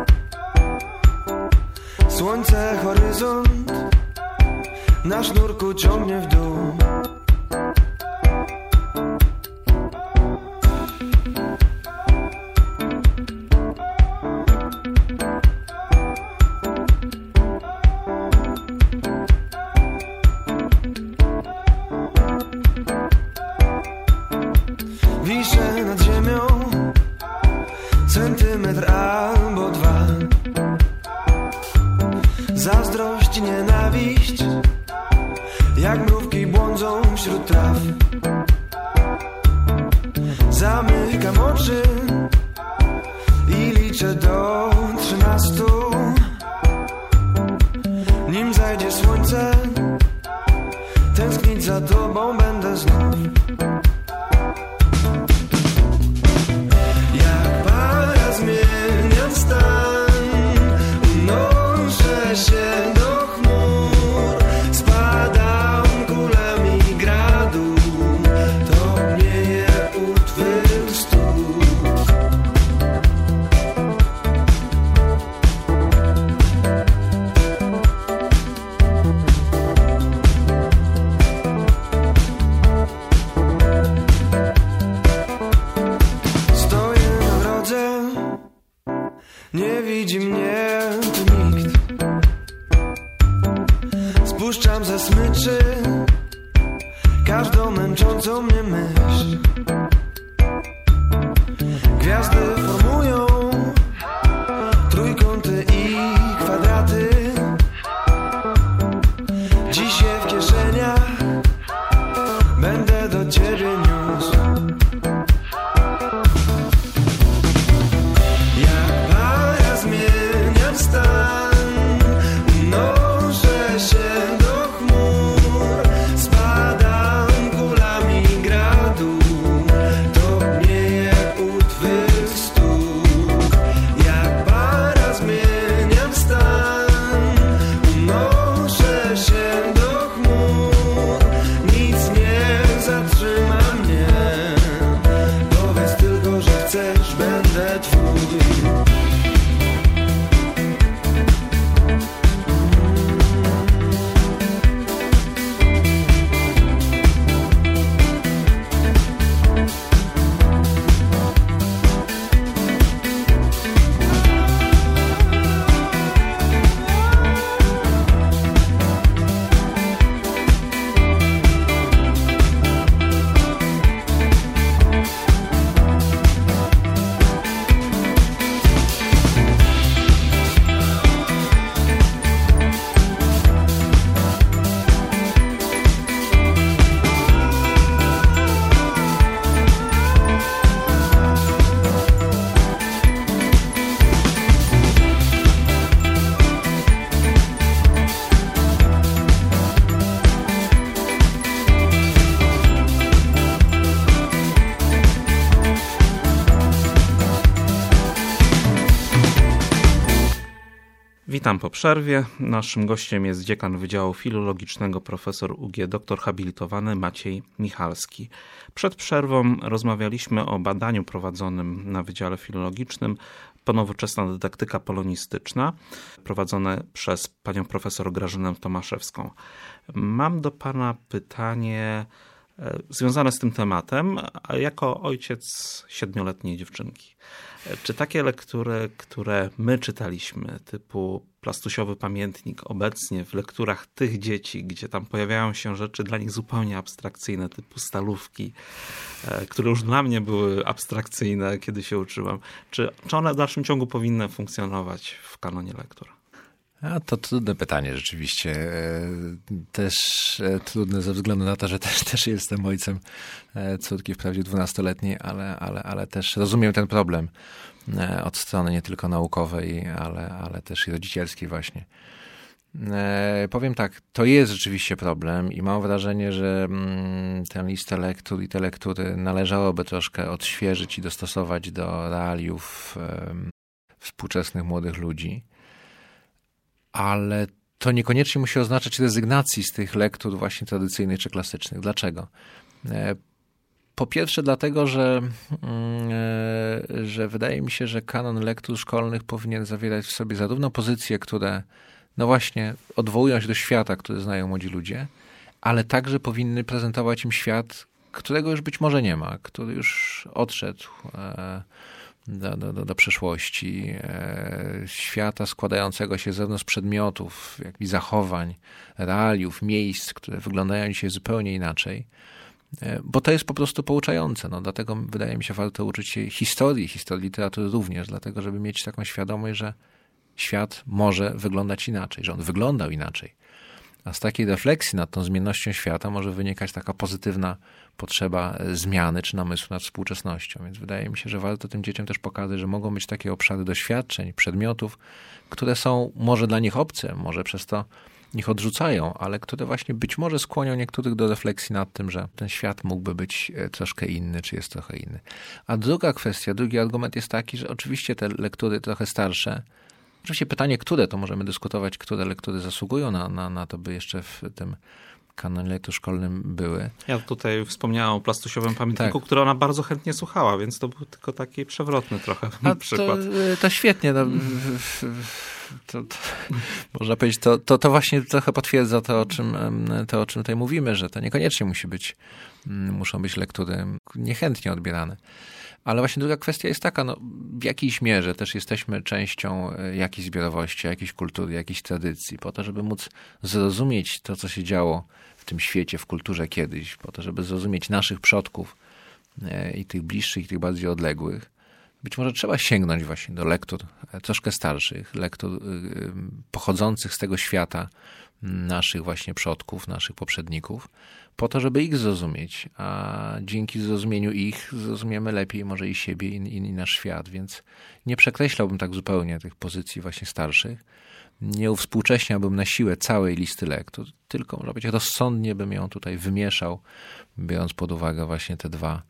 Słońce, horyzont na sznurku ciągnie w dół. Wiszę nad ziemią centymetr albo dwa. Zazdrość i nienawiść jak mrówki błądzą wśród traw. Zamykam oczy i liczę do trzynastu. Nim zajdzie słońce, tęsknić za tobą będę znów. Jak para zmieniam stan, unoszę się do chmur, spadam kulami gradu, topnieje u twych stóp. Stoję na drodze, nie widzi mnie tu nikt. Spuszczam ze smyczy każdą męczącą mnie myśl. Gwiazdy formują trójkąty i kwadraty. Dziś je w kieszeniach będę do ciebie niósł. Jak para zmieniam stan, unoszę się do chmur, Witam po przerwie. Naszym gościem jest dziekan Wydziału Filologicznego, profesor U G, doktor habilitowany Maciej Michalski. Przed przerwą rozmawialiśmy o badaniu prowadzonym na Wydziale Filologicznym Ponowoczesna dydaktyka polonistyczna, prowadzone przez panią profesor Grażynę Tomaszewską. Mam do pana pytanie związane z tym tematem, a jako ojciec siedmioletniej dziewczynki. Czy takie lektury, które my czytaliśmy, typu Plastusiowy Pamiętnik, obecnie w lekturach tych dzieci, gdzie tam pojawiają się rzeczy dla nich zupełnie abstrakcyjne, typu Stalówki, które już dla mnie były abstrakcyjne, kiedy się uczyłem, czy, czy one w dalszym ciągu powinny funkcjonować w kanonie lektur? A to trudne pytanie rzeczywiście. Też trudne ze względu na to, że też, też jestem ojcem córki wprawdzie dwunastoletniej, ale, ale, ale też rozumiem ten problem od strony nie tylko naukowej, ale, ale też i rodzicielskiej właśnie. Powiem tak, to jest rzeczywiście problem i mam wrażenie, że tę listę lektur i te lektury należałoby troszkę odświeżyć i dostosować do realiów współczesnych młodych ludzi. Ale to niekoniecznie musi oznaczać rezygnacji z tych lektur właśnie tradycyjnych czy klasycznych. Dlaczego? Po pierwsze dlatego, że, że wydaje mi się, że kanon lektur szkolnych powinien zawierać w sobie zarówno pozycje, które no właśnie odwołują się do świata, który znają młodzi ludzie, ale także powinny prezentować im świat, którego już być może nie ma, który już odszedł Do, do, do przeszłości, e, świata składającego się zarówno z przedmiotów, jak i zachowań, realiów, miejsc, które wyglądają dzisiaj zupełnie inaczej, e, bo to jest po prostu pouczające. No, dlatego wydaje mi się, warto uczyć się historii, historii literatury również, dlatego żeby mieć taką świadomość, że świat może wyglądać inaczej, że on wyglądał inaczej. A z takiej refleksji nad tą zmiennością świata może wynikać taka pozytywna potrzeba zmiany czy namysłu nad współczesnością. Więc wydaje mi się, że warto tym dzieciom też pokazać, że mogą być takie obszary doświadczeń, przedmiotów, które są może dla nich obce, może przez to ich odrzucają, ale które właśnie być może skłonią niektórych do refleksji nad tym, że ten świat mógłby być troszkę inny, czy jest trochę inny. A druga kwestia, drugi argument jest taki, że oczywiście te lektury trochę starsze, oczywiście pytanie, które, to możemy dyskutować, które lektury zasługują na, na, na to, by jeszcze w tym kanonie lektur szkolnym były. Ja tutaj wspomniałem o Plastusiowym Pamiętniku, tak. który ona bardzo chętnie słuchała, więc to był tylko taki przewrotny trochę A przykład. To, to świetnie. No, to, to, można powiedzieć, to, to, to właśnie trochę potwierdza to o, czym, to, o czym tutaj mówimy, że to niekoniecznie musi być, muszą być lektury niechętnie odbierane. Ale właśnie druga kwestia jest taka, no, w jakiejś mierze też jesteśmy częścią jakiejś zbiorowości, jakiejś kultury, jakiejś tradycji, po to, żeby móc zrozumieć to, co się działo w tym świecie, w kulturze kiedyś, po to, żeby zrozumieć naszych przodków i tych bliższych, i tych bardziej odległych. Być może trzeba sięgnąć właśnie do lektur troszkę starszych, lektur pochodzących z tego świata naszych właśnie przodków, naszych poprzedników, po to, żeby ich zrozumieć, a dzięki zrozumieniu ich zrozumiemy lepiej może i siebie, i, i nasz świat, więc nie przekreślałbym tak zupełnie tych pozycji właśnie starszych, nie uwspółcześniałbym na siłę całej listy lektur, tylko może być rozsądnie bym ją tutaj wymieszał, biorąc pod uwagę właśnie te dwa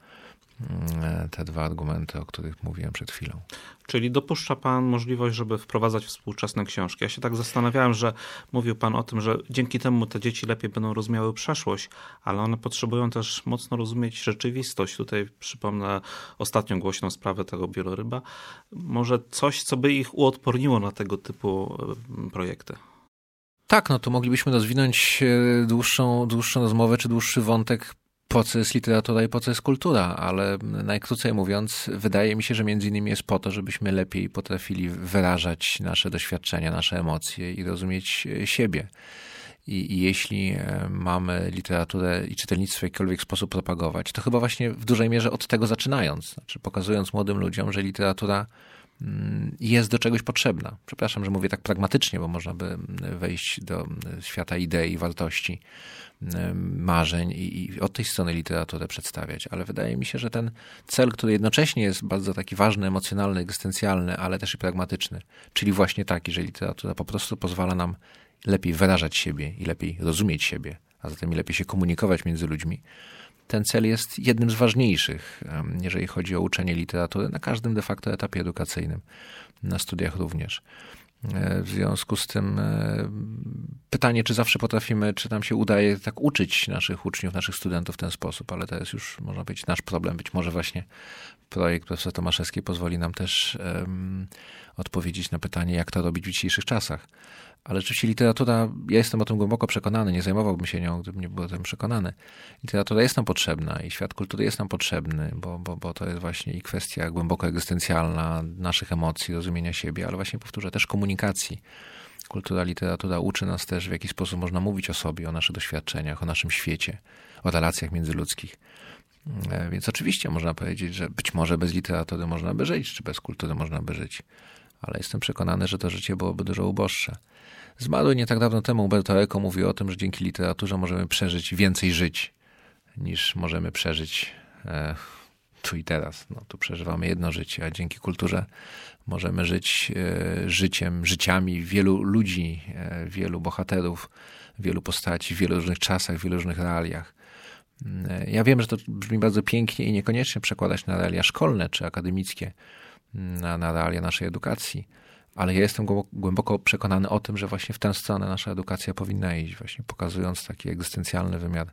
te dwa argumenty, o których mówiłem przed chwilą. Czyli dopuszcza pan możliwość, żeby wprowadzać współczesne książki. Ja się tak zastanawiałem, że mówił pan o tym, że dzięki temu te dzieci lepiej będą rozumiały przeszłość, ale one potrzebują też mocno rozumieć rzeczywistość. Tutaj przypomnę ostatnią głośną sprawę tego wieloryba. Może coś, co by ich uodporniło na tego typu projekty. Tak, no to moglibyśmy rozwinąć dłuższą, dłuższą rozmowę czy dłuższy wątek, po co jest literatura i po co jest kultura, ale najkrócej mówiąc, wydaje mi się, że między innymi jest po to, żebyśmy lepiej potrafili wyrażać nasze doświadczenia, nasze emocje i rozumieć siebie. I, i jeśli mamy literaturę i czytelnictwo w jakikolwiek sposób propagować, to chyba właśnie w dużej mierze od tego zaczynając, znaczy pokazując młodym ludziom, że literatura jest do czegoś potrzebna. Przepraszam, że mówię tak pragmatycznie, bo można by wejść do świata idei, wartości, marzeń i, i od tej strony literaturę przedstawiać, ale wydaje mi się, że ten cel, który jednocześnie jest bardzo taki ważny, emocjonalny, egzystencjalny, ale też i pragmatyczny, czyli właśnie taki, że literatura po prostu pozwala nam lepiej wyrażać siebie i lepiej rozumieć siebie, a zatem i lepiej się komunikować między ludźmi. Ten cel jest jednym z ważniejszych, jeżeli chodzi o uczenie literatury na każdym de facto etapie edukacyjnym, na studiach również. W związku z tym pytanie, czy zawsze potrafimy, czy nam się udaje tak uczyć naszych uczniów, naszych studentów w ten sposób, ale to jest już, można powiedzieć, nasz problem. Być może właśnie projekt profesor Tomaszewskiej pozwoli nam też um, odpowiedzieć na pytanie, jak to robić w dzisiejszych czasach. Ale rzeczywiście literatura, ja jestem o tym głęboko przekonany, nie zajmowałbym się nią, gdybym nie był o tym przekonany. Literatura jest nam potrzebna i świat kultury jest nam potrzebny, bo, bo, bo to jest właśnie i kwestia głęboko egzystencjalna naszych emocji, rozumienia siebie, ale właśnie powtórzę, też komunikacji. Kultura, literatura uczy nas też, w jaki sposób można mówić o sobie, o naszych doświadczeniach, o naszym świecie, o relacjach międzyludzkich. Więc oczywiście można powiedzieć, że być może bez literatury można by żyć, czy bez kultury można by żyć. Ale jestem przekonany, że to życie byłoby dużo uboższe. Zmarły nie tak dawno temu Umberto Eco mówił o tym, że dzięki literaturze możemy przeżyć więcej żyć, niż możemy przeżyć e, tu i teraz. No, tu przeżywamy jedno życie, a dzięki kulturze możemy żyć e, życiem, życiami wielu ludzi, e, wielu bohaterów, wielu postaci, w wielu różnych czasach, w wielu różnych realiach. E, ja wiem, że to brzmi bardzo pięknie i niekoniecznie przekładać na realia szkolne czy akademickie, na, na realia naszej edukacji, ale ja jestem głęboko przekonany o tym, że właśnie w tę stronę nasza edukacja powinna iść, właśnie pokazując taki egzystencjalny wymiar,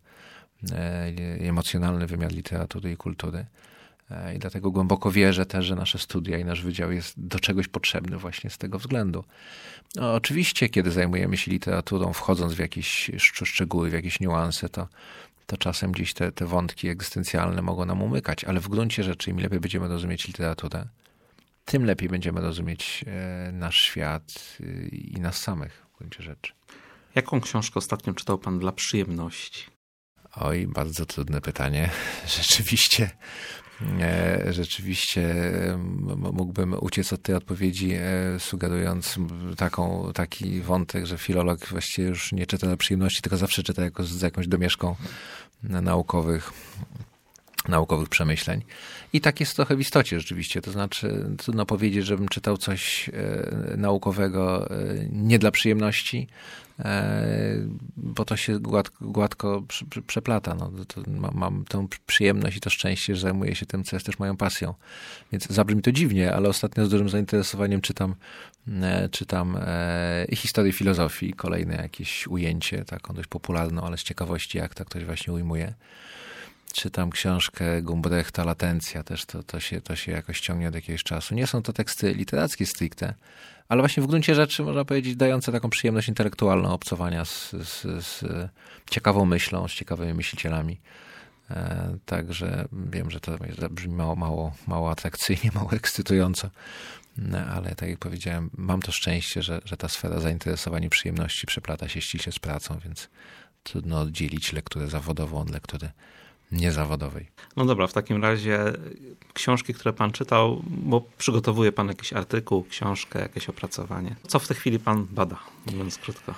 emocjonalny wymiar literatury i kultury. I dlatego głęboko wierzę też, że nasze studia i nasz wydział jest do czegoś potrzebny właśnie z tego względu. No, oczywiście, kiedy zajmujemy się literaturą, wchodząc w jakieś szczegóły, w jakieś niuanse, to, to czasem gdzieś te, te wątki egzystencjalne mogą nam umykać, ale w gruncie rzeczy im lepiej będziemy rozumieć literaturę, tym lepiej będziemy rozumieć nasz świat i nas samych w gruncie rzeczy. Jaką książkę ostatnio czytał pan dla przyjemności? Oj, bardzo trudne pytanie. Rzeczywiście, rzeczywiście mógłbym uciec od tej odpowiedzi, sugerując taką, taki wątek, że filolog właściwie już nie czyta dla przyjemności, tylko zawsze czyta jako z jakąś domieszką naukowych naukowych przemyśleń. I tak jest trochę w istocie rzeczywiście. To znaczy, trudno powiedzieć, żebym czytał coś e, naukowego e, nie dla przyjemności, e, bo to się gładko, gładko przy, przy, przeplata. No, to mam, mam tę przyjemność i to szczęście, że zajmuję się tym, co jest też moją pasją. Więc zabrzmi to dziwnie, ale ostatnio z dużym zainteresowaniem czytam, e, czytam e, historię filozofii, kolejne jakieś ujęcie, taką dość popularną, ale z ciekawości, jak to ktoś właśnie ujmuje. Czytam książkę Gumbrechta Latencja, też to, to, się, to się jakoś ciągnie od jakiegoś czasu. Nie są to teksty literackie stricte, ale właśnie w gruncie rzeczy można powiedzieć dające taką przyjemność intelektualną obcowania z, z, z ciekawą myślą, z ciekawymi myślicielami. E, także wiem, że to brzmi mało, mało, mało atrakcyjnie, mało ekscytująco, no, ale tak jak powiedziałem, mam to szczęście, że, że ta sfera zainteresowań i przyjemności przeplata się ściśle z pracą, więc trudno oddzielić lekturę zawodową od lektury niezawodowej. No dobra, w takim razie książki, które pan czytał, bo przygotowuje pan jakiś artykuł, książkę, jakieś opracowanie. Co w tej chwili pan bada, mówiąc krótko?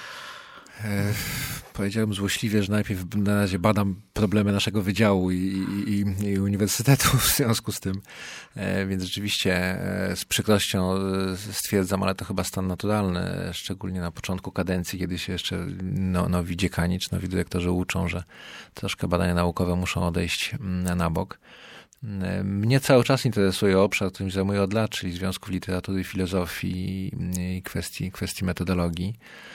E, powiedziałem złośliwie, że najpierw na razie badam problemy naszego wydziału i, i, i uniwersytetu w związku z tym, e, więc rzeczywiście e, z przykrością stwierdzam, ale to chyba stan naturalny, szczególnie na początku kadencji, kiedy się jeszcze no, nowi dziekani czy nowi dyrektorzy uczą, że troszkę badania naukowe muszą odejść na bok. Mnie cały czas interesuje obszar, którym zajmuję od lat, czyli związków literatury, filozofii i kwestii, kwestii metodologii.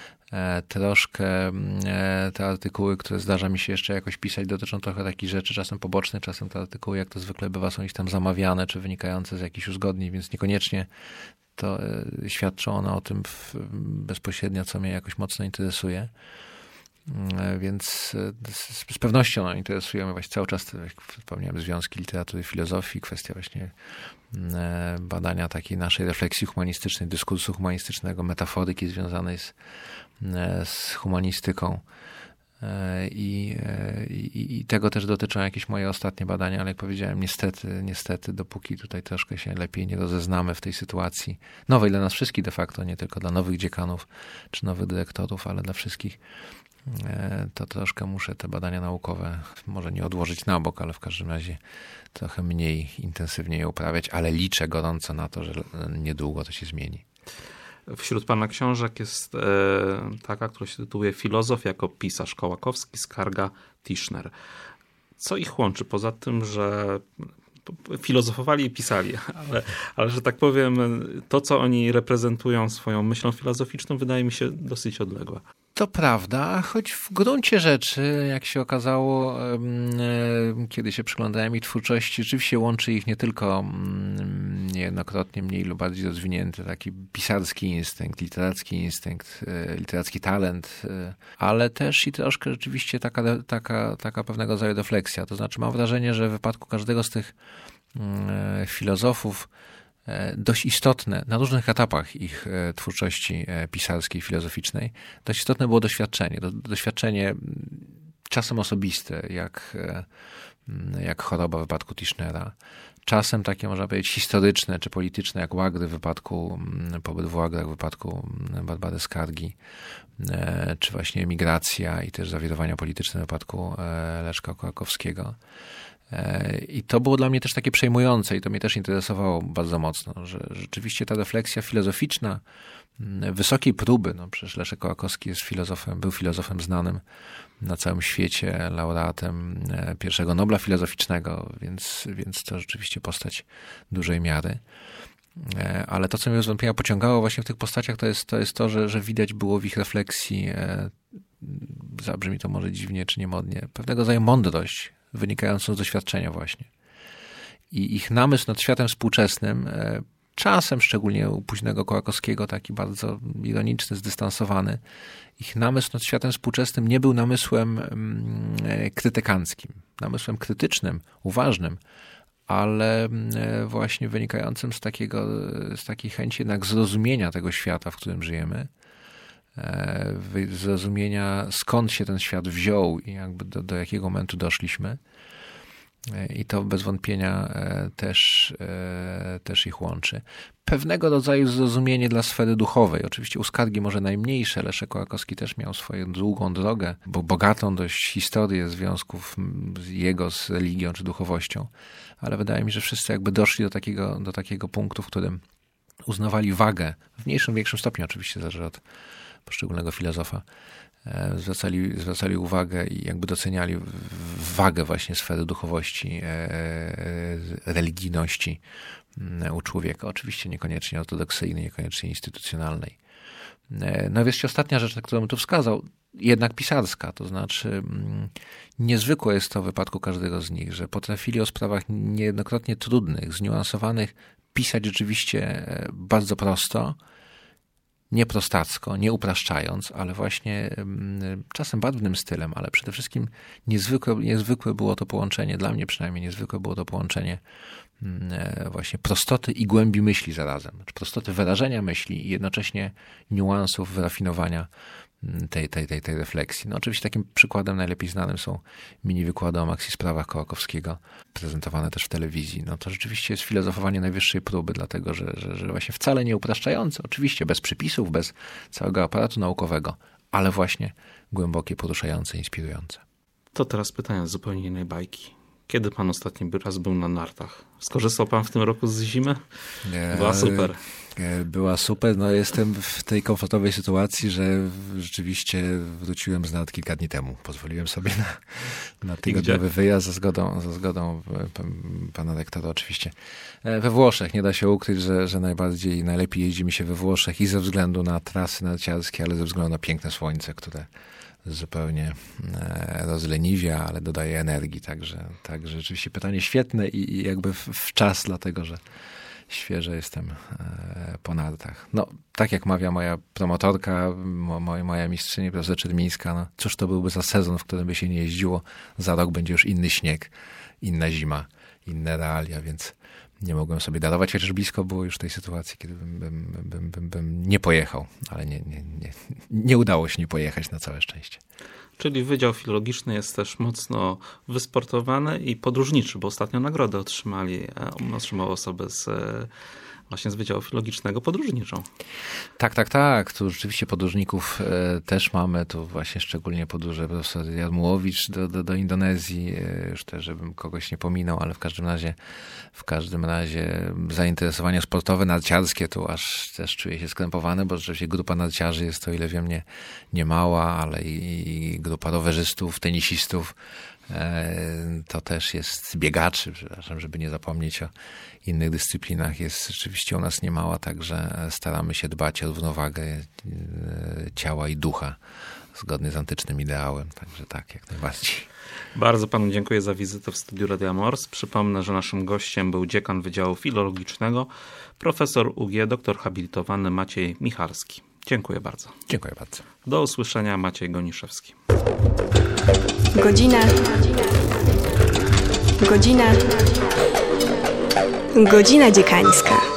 Troszkę te artykuły, które zdarza mi się jeszcze jakoś pisać, dotyczą trochę takich rzeczy, czasem pobocznych, czasem te artykuły, jak to zwykle bywa, są gdzieś tam zamawiane, czy wynikające z jakichś uzgodnień, więc niekoniecznie to świadczą one o tym bezpośrednio, co mnie jakoś mocno interesuje. Więc z pewnością interesuje mnie właśnie cały czas, jak wspomniałem, związki literatury, filozofii, kwestia właśnie badania takiej naszej refleksji humanistycznej, dyskursu humanistycznego, metaforyki związanej z, z humanistyką. I, i, i tego też dotyczą jakieś moje ostatnie badania, ale jak powiedziałem, niestety, niestety, dopóki tutaj troszkę się lepiej nie rozeznamy w tej sytuacji, nowej dla nas wszystkich de facto, nie tylko dla nowych dziekanów czy nowych dyrektorów, ale dla wszystkich, to troszkę muszę te badania naukowe może nie odłożyć na bok, ale w każdym razie trochę mniej intensywnie je uprawiać, ale liczę gorąco na to, że niedługo to się zmieni. Wśród pana książek jest e, taka, która się tytułuje Filozof jako pisarz, Kołakowski, Skarga, Tischner. Co ich łączy? Poza tym, że filozofowali i pisali, ale, ale że tak powiem, to co oni reprezentują swoją myślą filozoficzną wydaje mi się dosyć odległe. To prawda, choć w gruncie rzeczy, jak się okazało, kiedy się przyglądałem ich twórczości, rzeczywiście łączy ich nie tylko niejednokrotnie mniej lub bardziej rozwinięty taki pisarski instynkt, literacki instynkt, literacki talent, ale też i troszkę rzeczywiście taka, taka, taka pewnego rodzaju refleksja. To znaczy mam wrażenie, że w wypadku każdego z tych filozofów dość istotne na różnych etapach ich twórczości pisarskiej, filozoficznej, dość istotne było doświadczenie. Doświadczenie czasem osobiste, jak, jak choroba w wypadku Tischnera, czasem takie można powiedzieć historyczne czy polityczne, jak łagry w wypadku, pobyt w łagrach w wypadku Barbary Skargi, czy właśnie emigracja i też zawirowania polityczne w wypadku Leszka Kołakowskiego. I to było dla mnie też takie przejmujące i to mnie też interesowało bardzo mocno, że rzeczywiście ta refleksja filozoficzna wysokiej próby, no przecież Leszek Kołakowski jest filozofem, był filozofem znanym na całym świecie, laureatem pierwszego Nobla Filozoficznego, więc, więc to rzeczywiście postać dużej miary. Ale to, co mnie bez wątpienia pociągało właśnie w tych postaciach, to jest to, jest to że, że widać było w ich refleksji, zabrzmi to może dziwnie czy niemodnie, pewnego rodzaju mądrość wynikającą z doświadczenia właśnie. I ich namysł nad światem współczesnym, czasem szczególnie u późnego Kołakowskiego, taki bardzo ironiczny, zdystansowany, ich namysł nad światem współczesnym nie był namysłem krytykanckim, namysłem krytycznym, uważnym, ale właśnie wynikającym z takiego, z takiej chęci jednak zrozumienia tego świata, w którym żyjemy, zrozumienia, skąd się ten świat wziął i jakby do, do jakiego momentu doszliśmy. I to bez wątpienia też, też ich łączy. Pewnego rodzaju zrozumienie dla sfery duchowej. Oczywiście u Skargi może najmniejsze. Leszek Kołakowski też miał swoją długą drogę, bo bogatą dość historię związków jego z religią czy duchowością. Ale wydaje mi się, że wszyscy jakby doszli do takiego, do takiego punktu, w którym uznawali wagę, w mniejszym, większym stopniu oczywiście, zależy od poszczególnego filozofa, zwracali, zwracali uwagę i jakby doceniali wagę właśnie sfery duchowości, religijności u człowieka. Oczywiście niekoniecznie ortodoksyjnej, niekoniecznie instytucjonalnej. No wreszcie ostatnia rzecz, którą bym tu wskazał, jednak pisarska, to znaczy niezwykłe jest to w wypadku każdego z nich, że potrafili o sprawach niejednokrotnie trudnych, zniuansowanych pisać rzeczywiście bardzo prosto, nie prostacko, nie upraszczając, ale właśnie czasem barwnym stylem, ale przede wszystkim niezwykłe, niezwykłe było to połączenie, dla mnie przynajmniej niezwykłe było to połączenie właśnie prostoty i głębi myśli zarazem. Prostoty wyrażenia myśli i jednocześnie niuansów, wyrafinowania tej, tej, tej, tej refleksji. No oczywiście takim przykładem najlepiej znanym są mini wykłady o maxi-sprawach Kołakowskiego, prezentowane też w telewizji. No to rzeczywiście jest filozofowanie najwyższej próby, dlatego że, że, że właśnie wcale nie upraszczające, oczywiście bez przypisów, bez całego aparatu naukowego, ale właśnie głębokie, poruszające, inspirujące. To teraz pytanie z zupełnie innej bajki. Kiedy pan ostatni raz był na nartach? Skorzystał pan w tym roku z zimy? Nie, Była super. Była super. No jestem w tej komfortowej sytuacji, że rzeczywiście wróciłem z nart kilka dni temu. Pozwoliłem sobie na, na tygodniowy wyjazd za zgodą, za zgodą pana rektora oczywiście. We Włoszech. Nie da się ukryć, że, że najbardziej, najlepiej jeździ mi się we Włoszech i ze względu na trasy narciarskie, ale ze względu na piękne słońce, które zupełnie rozleniwia, ale dodaje energii. Także, także rzeczywiście pytanie świetne i, i jakby w, w czas, dlatego że świeżo jestem po nartach. No, tak jak mawia moja promotorka, moja, moja mistrzyni, profesor Czermińska, no cóż to byłby za sezon, w którym by się nie jeździło. Za rok będzie już inny śnieg, inna zima, inne realia, więc nie mogłem sobie darować, chociaż blisko było już tej sytuacji, kiedy bym, bym, bym, bym, bym nie pojechał, ale nie, nie, nie, nie udało się nie pojechać na całe szczęście. Czyli Wydział Filologiczny jest też mocno wysportowany i podróżniczy, bo ostatnio nagrodę otrzymali, otrzymały osobę z, właśnie z Wydziału Filologicznego podróżniczą. Tak, tak, tak. Tu rzeczywiście podróżników e, też mamy. Tu właśnie szczególnie podróże profesor Jarmułowicz do, do, do Indonezji. E, już też, żebym kogoś nie pominął, ale w każdym razie w każdym razie zainteresowanie sportowe, narciarskie, tu aż też czuję się skrępowany, bo rzeczywiście grupa narciarzy jest, o ile wiem, nie, nie mała, ale i, i grupa rowerzystów, tenisistów to też jest biegaczy, przepraszam, żeby nie zapomnieć o innych dyscyplinach, jest rzeczywiście u nas niemała, także staramy się dbać o równowagę ciała i ducha zgodnie z antycznym ideałem, także tak, jak najbardziej. Bardzo panu dziękuję za wizytę w studiu Radia Mors. Przypomnę, że naszym gościem był dziekan Wydziału Filologicznego, profesor U G, doktor habilitowany Maciej Michalski. Dziękuję bardzo. Dziękuję bardzo. Do usłyszenia, Maciej Goniszewski. Godzina. Godzina. Godzina dziekańska.